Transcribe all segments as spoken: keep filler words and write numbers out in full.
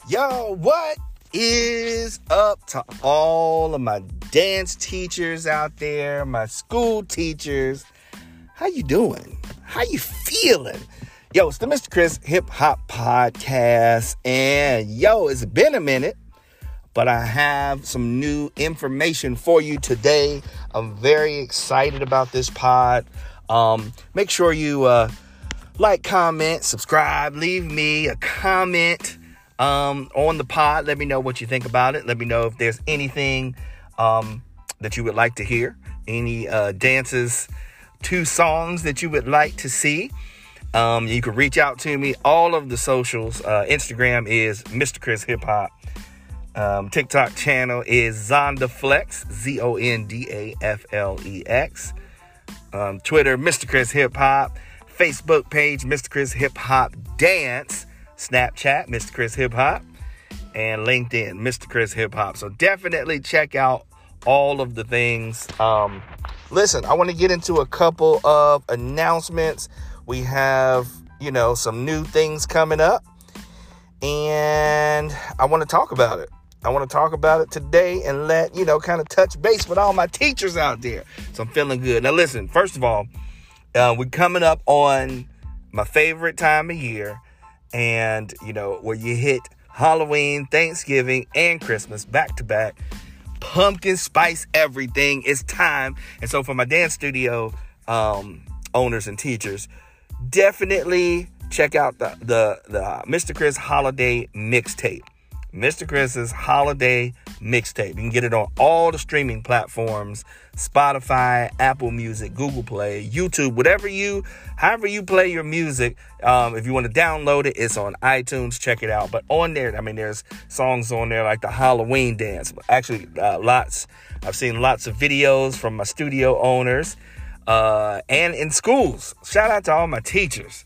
Yo, what is up to all of my dance teachers out there, my school teachers? How you doing? How you feeling? Yo, it's the Mister Chris Hip Hop Podcast, and yo, it's been a minute, but I have some new information for you today. I'm very excited about this pod. Um, make sure you uh, like, comment, subscribe, leave me a comment um, on the pod. Let me know what you think about it. Let me know if there's anything um, that you would like to hear, any uh, dances to songs that you would like to see. Um, you can reach out to me. All of the socials. Uh, Instagram is Mister Chris Hip Hop. Um, TikTok channel is ZondaFlex, Z O N D A F L E X. Um, Twitter, Mister Chris Hip Hop. Facebook page, Mister Chris Hip Hop Dance. Snapchat, Mister Chris Hip Hop. And LinkedIn, Mister Chris Hip Hop. So definitely check out all of the things. Um, listen, I want to get into a couple of announcements. We have, you know, some new things coming up. And I want to talk about it. I want to talk about it today and let, you know, kind of touch base with all my teachers out there. So I'm feeling good. Now, listen, first of all, uh, we're coming up on my favorite time of year. And, you know, where you hit Halloween, Thanksgiving, and Christmas back to back. Pumpkin spice everything. It's time. And so for my dance studio um, owners and teachers, definitely check out the, the, the Mister Chris Holiday Mixtape. Mister Chris's Holiday Mixtape. You can get it on all the streaming platforms, Spotify, Apple Music, Google Play, YouTube, whatever you, however you play your music. Um, if you want to download it, it's on iTunes. Check it out. But on there, I mean, there's songs on there like the Halloween dance. Actually, uh, lots. I've seen lots of videos from my studio owners uh, and in schools. Shout out to all my teachers.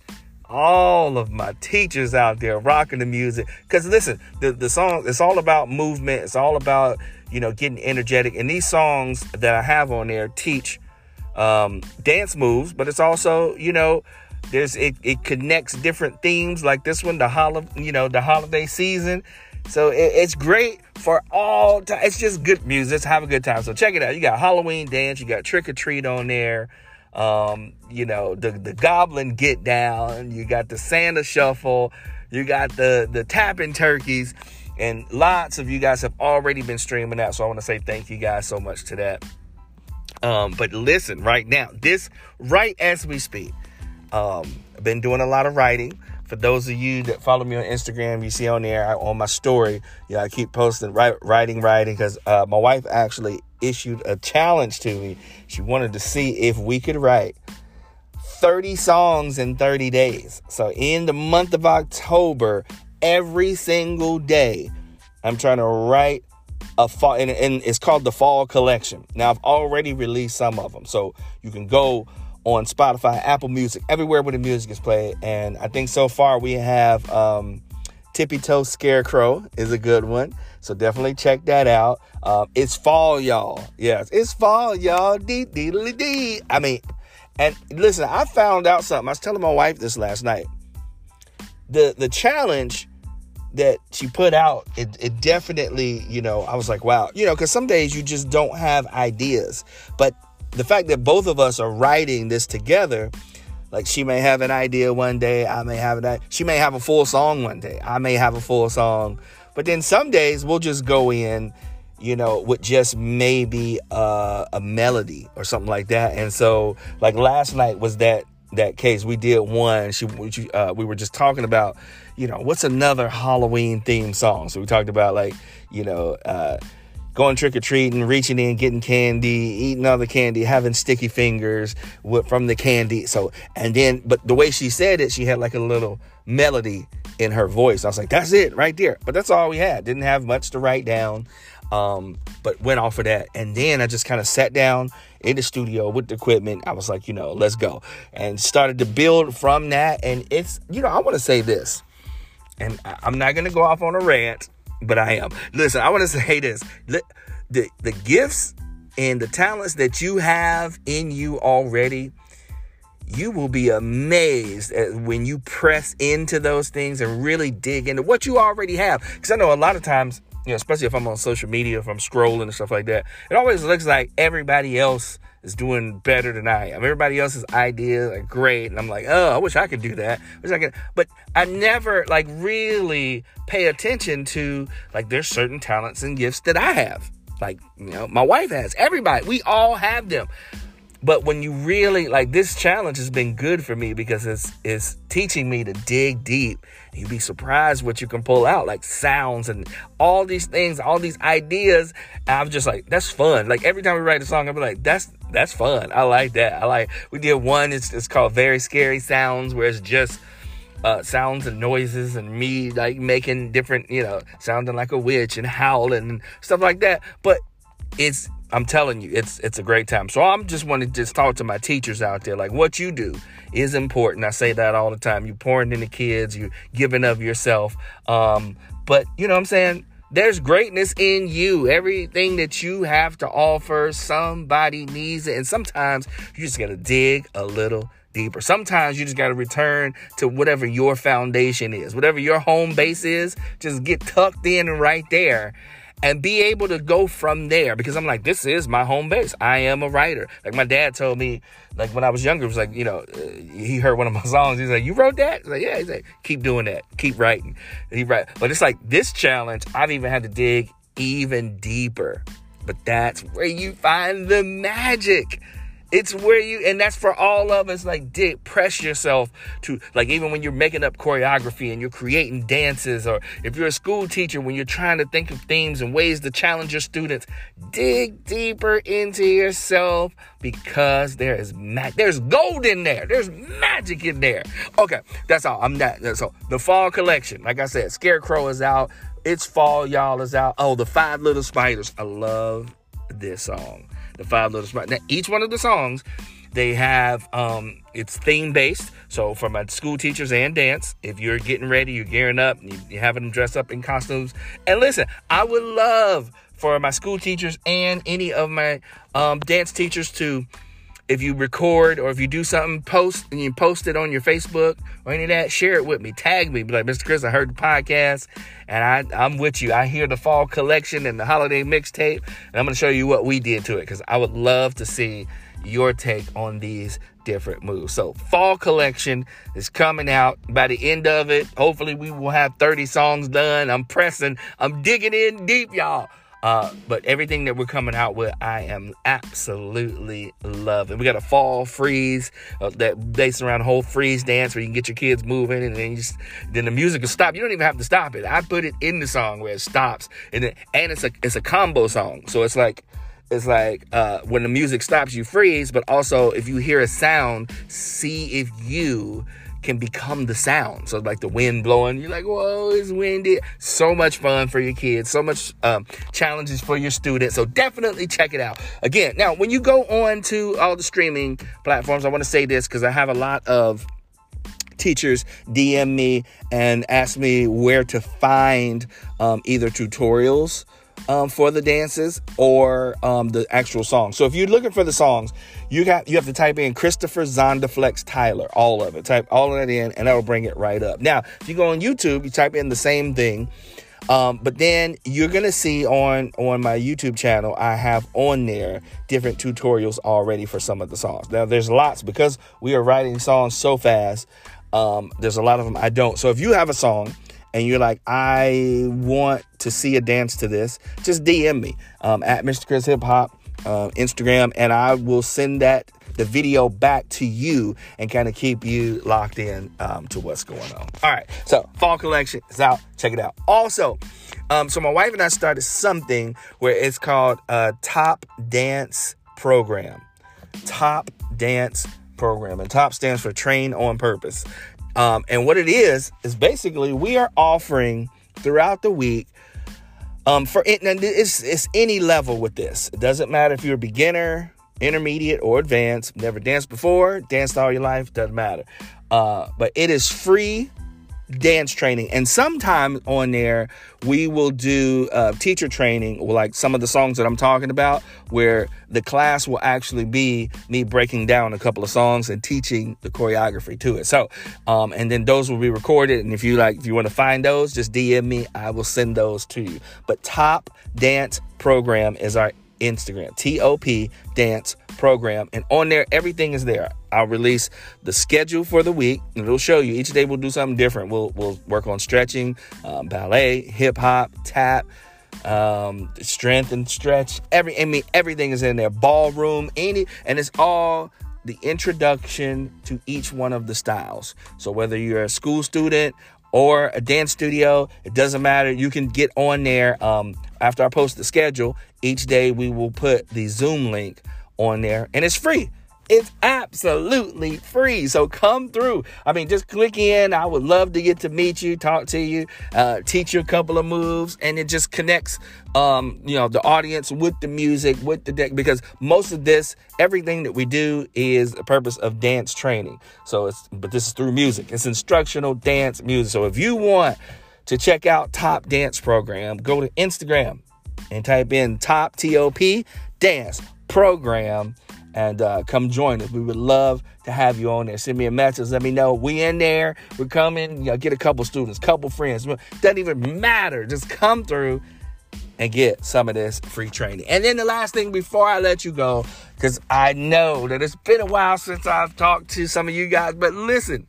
All of my teachers out there rocking the music. Because listen, the, the song, it's all about movement. It's all about, you know, getting energetic. And these songs that I have on there teach um, dance moves, but it's also, you know, there's it, it connects different themes like this one, the hol- you know, the holiday season. So it, it's great for all time. It's just good music. Just have a good time. So check it out. You got Halloween dance. You got Trick or Treat on there. Um, you know, the, the Goblin Get Down, you got the Santa Shuffle, you got the, the Tapping Turkeys, and lots of you guys have already been streaming that. So I want to say thank you guys so much to that. Um, but listen, right now, this, right as we speak, um, I've been doing a lot of writing. For those of you that follow me on Instagram, you see on there, I, on my story, you know, I keep posting, write, writing, writing, because uh, my wife actually issued a challenge to me. She wanted to see if we could write thirty songs in thirty days. So in the month of October, every single day, I'm trying to write a fall, and, and it's called the Fall Collection. Now, I've already released some of them, so you can go on Spotify, Apple Music, everywhere where the music is played. And I think so far we have um, Tippy Toe Scarecrow is a good one. So definitely check that out. Um, it's fall, y'all. Yes, it's fall, y'all. Dee, dee, dee, dee. I mean, and listen, I found out something. I was telling my wife this last night. The the challenge that she put out, it, it definitely, you know, I was like, wow. You know, because some days you just don't have ideas. But the fact that both of us are writing this together, like she may have an idea one day, I may have an she may have a full song one day, I may have a full song, but then some days we'll just go in, you know, with just maybe uh, a melody or something like that. And so, like last night was that that case. We did one. She, we, uh, we were just talking about, you know, what's another Halloween themed song. So we talked about like, you know, uh, going trick-or-treating, reaching in, getting candy, eating all the candy, having sticky fingers with, from the candy. So, and then, but the way she said it, she had like a little melody in her voice. I was like, that's it right there. But that's all we had. Didn't have much to write down, um, but went off of that. And then I just kind of sat down in the studio with the equipment. I was like, you know, let's go. And started to build from that. And it's, you know, I want to say this. And I'm not going to go off on a rant, but I am. Listen, I want to say this. The, the, the gifts and the talents that you have in you already, you will be amazed at when you press into those things and really dig into what you already have. Because I know a lot of times, you know, especially if I'm on social media, if I'm scrolling and stuff like that, it always looks like everybody else is doing better than I am. Everybody else's ideas are great. And I'm like, oh, I wish I could do that. I wish I could. But I never like really pay attention to like there's certain talents and gifts that I have. Like, you know, my wife has. Everybody. We all have them. But when you really, like, this challenge has been good for me because it's, it's teaching me to dig deep. And you'd be surprised what you can pull out, like sounds and all these things, all these ideas. And I'm just like, that's fun. Like, every time we write a song, I'll be like, that's that's fun. I like that. I like, we did one, it's, it's called Very Scary Sounds, where it's just uh, sounds and noises and me, like, making different, you know, sounding like a witch and howling and stuff like that. But it's, I'm telling you, it's it's a great time. So I'm just want to just talk to my teachers out there. Like, what you do is important. I say that all the time. You're pouring into kids. You're giving of yourself. Um, but, you know what I'm saying? There's greatness in you. Everything that you have to offer, somebody needs it. And sometimes you just got to dig a little deeper. Sometimes you just got to return to whatever your foundation is. Whatever your home base is, just get tucked in right there. And be able to go from there, because I'm like, this is my home base. I am a writer. Like my dad told me, like when I was younger, it was like, you know, uh, he heard one of my songs. He's like, you wrote that? He's like, yeah. He's like, keep doing that. Keep writing. He write. But it's like this challenge, I've even had to dig even deeper. But that's where you find the magic. It's where you, and that's for all of us, like, dig, press yourself to, like, even when you're making up choreography and you're creating dances, or if you're a school teacher, when you're trying to think of themes and ways to challenge your students, dig deeper into yourself, because there is ma- there's gold in there. There's magic in there. Okay, that's all. I'm not, so the fall collection, like I said, Scarecrow is out. It's fall, y'all, is out. Oh, the Five Little Spiders. I love this song. The Five Little Spiders. Now, each one of the songs, they have, um, it's theme-based. So for my school teachers and dance, if you're getting ready, you're gearing up, you, you're having them dress up in costumes. And listen, I would love for my school teachers and any of my um, dance teachers to, if you record or if you do something, post, and you post it on your Facebook or any of that, share it with me. Tag me. Be like, Mister Chris, I heard the podcast, and I, I'm with you. I hear the fall collection and the holiday mixtape, and I'm going to show you what we did to it, because I would love to see your take on these different moves. So fall collection is coming out. By the end of it, hopefully we will have thirty songs done. I'm pressing. I'm digging in deep, y'all. Uh, but everything that we're coming out with, I am absolutely loving. We got a fall freeze uh, that based around the whole freeze dance, where you can get your kids moving, and then you just, then the music will stop. You don't even have to stop it. I put it in the song where it stops, and then, and it's a it's a combo song. So it's like it's like uh, when the music stops, you freeze, but also if you hear a sound, see if you can become the sound. So like the wind blowing, you're like, whoa, it's windy. So much fun for your kids. So much um, challenges for your students. So definitely check it out. Again, now when you go on to all the streaming platforms, I want to say this because I have a lot of teachers D M me and ask me where to find um, either tutorials Um, for the dances or um, the actual songs. So if you're looking for the songs, you got you have to type in Christopher Zonderflex Tyler, all of it. Type all of that in, and that'll bring it right up. Now, if you go on YouTube, you type in the same thing, um, but then you're gonna see on on my YouTube channel, I have on there different tutorials already for some of the songs. Now, there's lots because we are writing songs so fast. Um, there's a lot of them I don't. So if you have a song and you're like, I want to see a dance to this, just D M me um, at Mister Chris Hip Hop, uh, Instagram, and I will send that the video back to you and kind of keep you locked in um, to what's going on. All right, so fall collection is out. Check it out. Also, um, so my wife and I started something where it's called a Top Dance Program. Top Dance Program, and TOP stands for Train on Purpose. Um, and what it is, is basically we are offering throughout the week um, for it. And it's, it's any level with this. It doesn't matter if you're a beginner, intermediate, or advanced. Never danced before, danced all your life, doesn't matter. Uh, but it is free dance training. And sometime on there, we will do uh, teacher training, like some of the songs that I'm talking about, where the class will actually be me breaking down a couple of songs and teaching the choreography to it. So, um, and then those will be recorded. And if you like, if you want to find those, just D M me. I will send those to you. But Top Dance Program is our Instagram, T O P Dance Program. And on there, everything is there. I'll release the schedule for the week, and it'll show you each day we'll do something different. We'll we'll work on stretching, um, ballet, hip hop, tap, um, strength and stretch. Every I mean everything is in there. Ballroom, any, and it's all the introduction to each one of the styles. So whether you're a school student or a dance studio, it doesn't matter. You can get on there. Um, after I post the schedule, each day we will put the Zoom link on there, and it's free. It's absolutely free. So come through. I mean, just click in. I would love to get to meet you, talk to you, uh, teach you a couple of moves. And it just connects, um, you know, the audience with the music, with the deck, because most of this, everything that we do is the purpose of dance training. So it's, but this is through music. It's instructional dance music. So if you want to check out Top Dance Program, go to Instagram and type in Top T O P Dance Program. And uh, come join us. We would love to have you on there. Send me a message. Let me know. We in there. We're coming. You know, get a couple students, couple friends. Doesn't even matter. Just come through and get some of this free training. And then the last thing before I let you go, because I know that it's been a while since I've talked to some of you guys. But listen,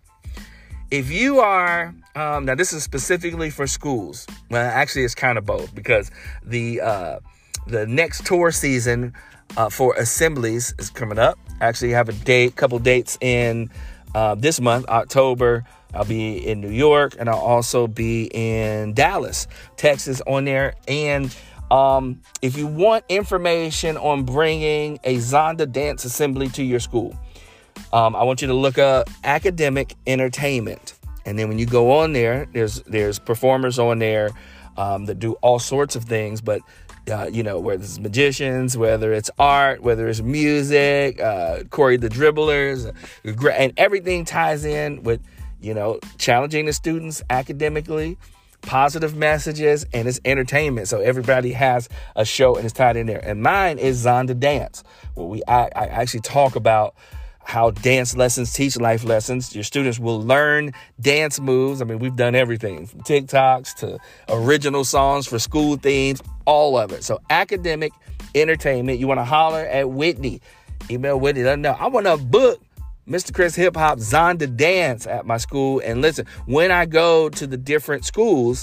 if you are, um, now this is specifically for schools. Well, actually, it's kind of both, because the uh, the next tour season Uh, for assemblies is coming up. Actually, I have a date, couple dates in uh, this month, October. I'll be in New York, and I'll also be in Dallas, Texas on there. And um, if you want information on bringing a Zonda dance assembly to your school, um, I want you to look up Academic Entertainment. And then when you go on there, there's there's performers on there um, that do all sorts of things, but Uh, you know, whether it's magicians, whether it's art, whether it's music, uh, Corey the Dribblers, and everything ties in with, you know, challenging the students academically, positive messages, and it's entertainment. So everybody has a show and it's tied in there. And mine is Zonda Dance, where we I, I actually talk about how dance lessons teach life lessons. Your students will learn dance moves. I mean, we've done everything from TikToks to original songs for school themes, all of it. So Academic Entertainment, you want to holler at Whitney. Email Whitney, let them know. I want to book Mister Chris Hip Hop Zonda Dance at my school. And listen, when I go to the different schools,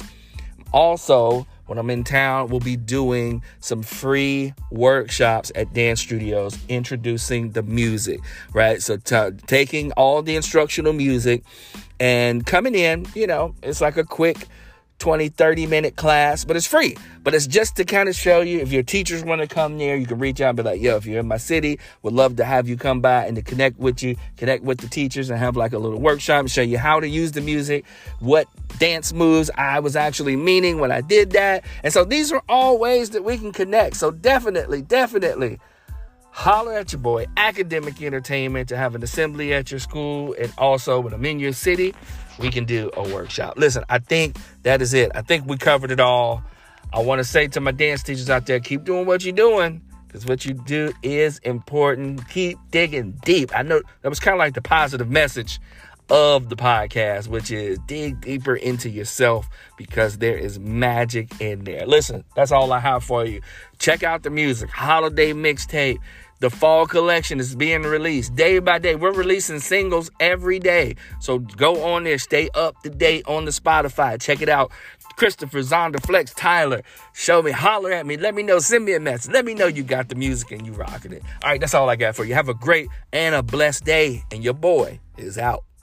also, when I'm in town, we'll be doing some free workshops at dance studios, introducing the music, right? So t- taking all the instructional music and coming in, you know, it's like a quick twenty, thirty minute class, but it's free. But it's just to kind of show you, if your teachers want to come there, you can reach out and be like, yo, if you're in my city, would love to have you come by and to connect with you, connect with the teachers and have like a little workshop and show you how to use the music, what dance moves I was actually meaning when I did that. And so these are all ways that we can connect. So definitely, definitely holler at your boy, Academic Entertainment, to have an assembly at your school. And also when I'm in your city, we can do a workshop. Listen, I think that is it. I think we covered it all. I want to say to my dance teachers out there, keep doing what you're doing, because what you do is important. Keep digging deep. I know that was kind of like the positive message of the podcast, which is dig deeper into yourself, because there is magic in there. Listen, that's all I have for you. Check out the music, holiday mixtape. The fall collection is being released day by day. We're releasing singles every day. So go on there, stay up to date on the Spotify. Check it out. Christopher, Zonda, Flex, Tyler. Show me, holler at me. Let me know. Send me a message. Let me know you got the music and you rocking it. All right, that's all I got for you. Have a great and a blessed day. And your boy is out.